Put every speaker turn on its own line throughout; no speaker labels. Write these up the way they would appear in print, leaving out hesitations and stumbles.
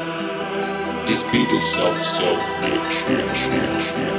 This beat is so bitch.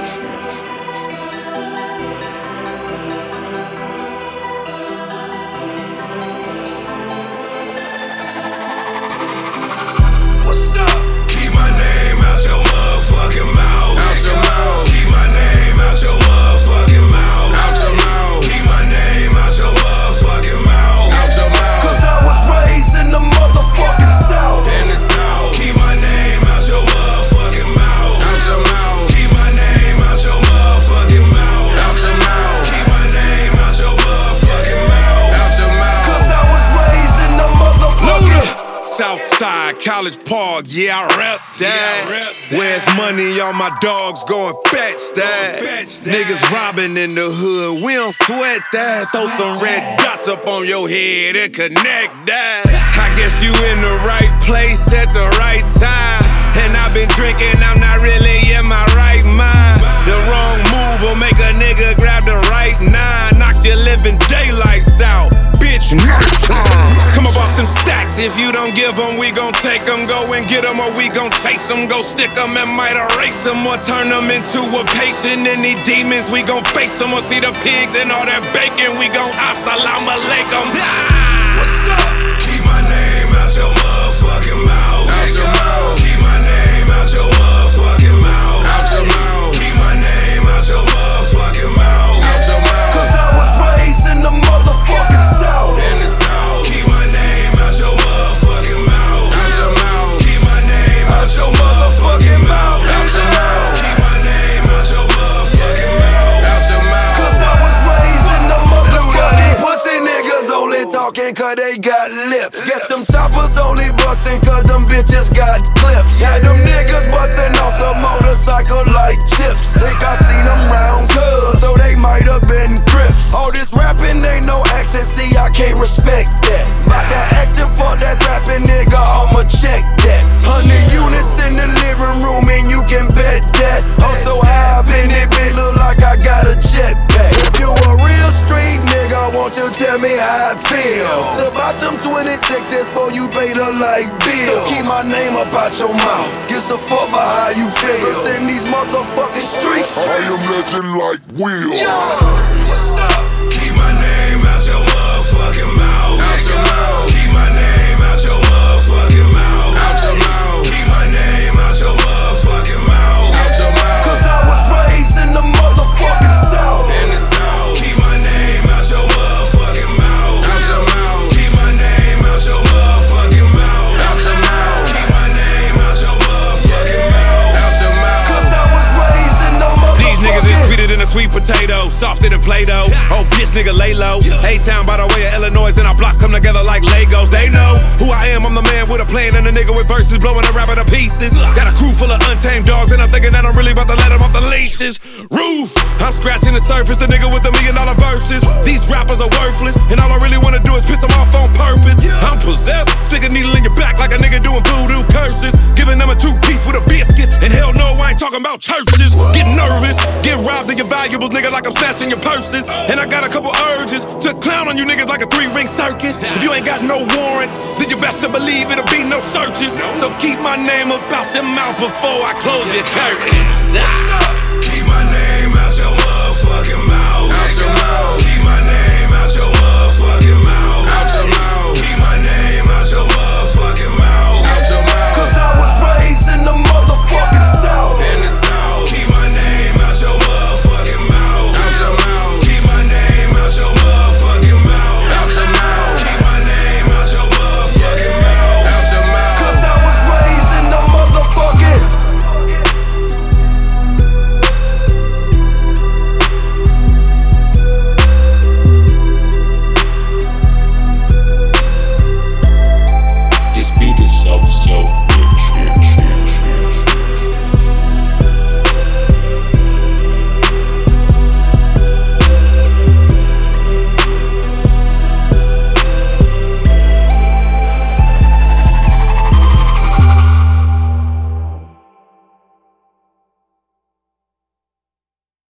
What's up? Keep my name out your motherfucking mouth. Out your mouth. Keep my name out your motherfucking mouth. Out your mouth. Keep my name out your motherfucking mouth. Out your mouth. Cause I was raised in the motherfucking South. In the South. Keep my name out your motherfucking mouth. Out your mouth. Keep my name out your motherfucking mouth. Out your mouth. Keep my name out your motherfucking mouth. Out your mouth. Cause I was raised in the motherfucking
Southside, College Park, yeah, I rep that. Where's money, all my dogs going fetch that. Niggas robbing in the hood, we don't sweat that. Throw some red dots up on your head and connect that. I guess you in the right place at the right time. And I've been drinking, I'm not really in my right mind. The wrong move will make a nigga grab the right nine. Knock your living daylights out, bitch, nighttime. Come up off them stacks, if you don't give them, we gon' take them. Go and get them or we gon' chase them. Go stick them and might erase them or turn them into a patient. Any demons, we gon' face them. Or see the pigs and all that bacon, we gon' assalamu alaikum.
What's up? Keep my name out your motherfucking mouth. Out your mouth. Keep my name out your motherfucking mouth. Out your mouth. Keep my name out your motherfucking mouth. Out your mouth. Cause I was raised in the motherfucking South. In the South. Keep my name out your motherfucking mouth. Out your mouth. Keep my name out your motherfucking mouth. Out your mouth. Keep my name out your motherfucking mouth. Out your mouth. Cause I was raised in the motherfucking pussy niggas only talking cause they got lips. Guess them choppers only bustin' cause them bitches got clips. Yeah, them niggas bustin' off the motorcycle like chips. Think I seen them round cuz, so they might have been Crips. All this rapping ain't no accent, see I can't respect that. About that action for that rapping nigga, I'ma check that. 100 units in the living room and you can bet that. I'm so high up in it, bitch, look like I got a jetpack. If you a real street nigga, won't you tell me how I feel? It's about some 26s for you pay the light bill. Keep my name up out your mouth, gives a fuck about how you feel. Cause in these motherfucking streets,
I am legend like Will.
What's up? Keep my name out your motherfucking mouth. Out your mouth. Keep my name out your motherfucking mouth. Out your mouth. Keep my name out your motherfucking mouth. Out your mouth. Cause I was raised in the motherfucking South. In the South. Keep my name out your motherfucking mouth. Out your mouth. Keep my name out your motherfucking mouth. Out your mouth. Keep my name out your motherfucking mouth. Out your mouth. Cause I was raised in the motherfucking.
These niggas is sweeter than a sweet potato, softer than Play-Doh. Oh, bitch, nigga, lay low. A-Town by the way of Illinois, and our blocks come together like Legos. They know who I am, I'm the man with a plan, and a nigga with verses blowing a rapper to pieces. Got a crew full of untamed dogs, and I'm thinking that I'm really about to let them off the leashes. Roof, I'm scratching the surface, the nigga with the $1 million verses. These rappers are worthless, and all I really wanna do is piss them off on purpose. I'm possessed, stick a needle in your back like a nigga doing voodoo curses. Giving them a 2-piece with a biscuit, and hell no, I ain't talking about churches. Get nervous, get robbed of your valuables, nigga, like I'm snatching your purses. And I got a couple urges to clown on you niggas like a 3-ring circus. If you ain't got no warrants, then you best to believe it'll be no searches. So keep my name up out your mouth before I close your curtains.
What's up? Keep